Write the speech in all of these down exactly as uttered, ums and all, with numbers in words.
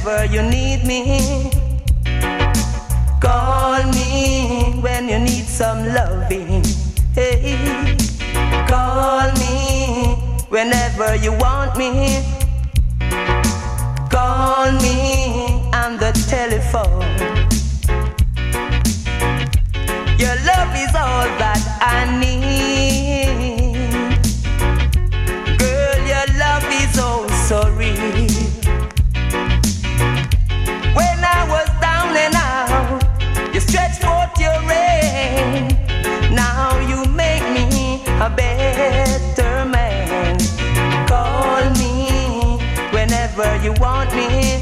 whenever you need me. Call me when you need some loving. Hey, call me whenever you want me. Call me on the telephone. Your love is all that I need. Girl, your love is oh so real. When I was down and out, you stretched forth your hand. Now you make me a better man. Call me whenever you want me.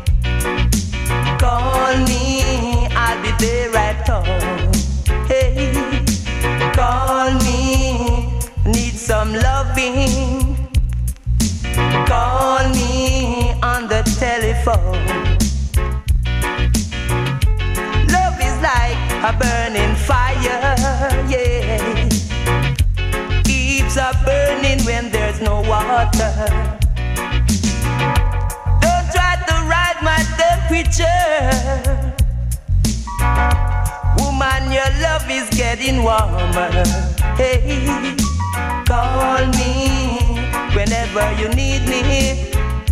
Call me, I'll be there at home. Hey, call me, need some loving. Call me on the telephone. Love is like a burning fire, yeah. Keeps a burning when there's no water. Don't try to ride my temperature. Woman, your love is getting warmer. Hey, call me whenever you need me.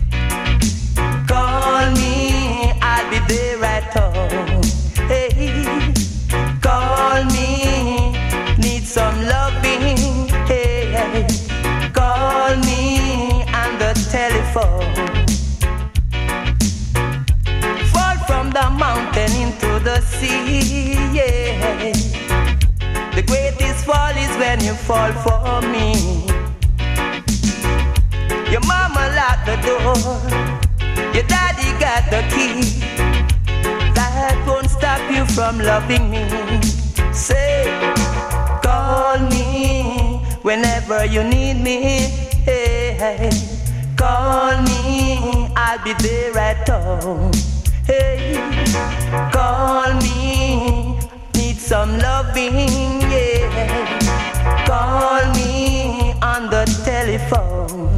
Call me, I'll be there at home. Hey, call me, need some loving. Hey, call me on the telephone. Fall from the mountain into the sea, yeah. The greatest fall is when you fall for me. Your mama locked the door, your daddy got the key. That won't stop you from loving me. Say, call me whenever you need me. Hey, call me, I'll be there at home. Hey, call me, need some loving, yeah. Call me on the telephone.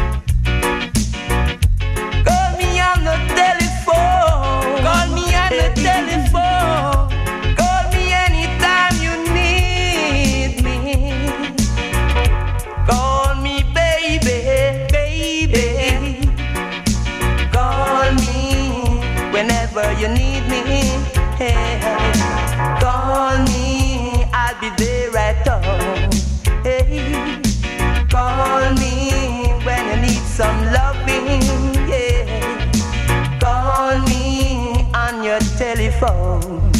Call me on the telephone. Call me on the telephone. Call me anytime you need me. Call me, baby, baby. Call me whenever you need me. Hey, call me, I'll be there at home. Hey, call me when you need some loving. Yeah, call me on your telephone.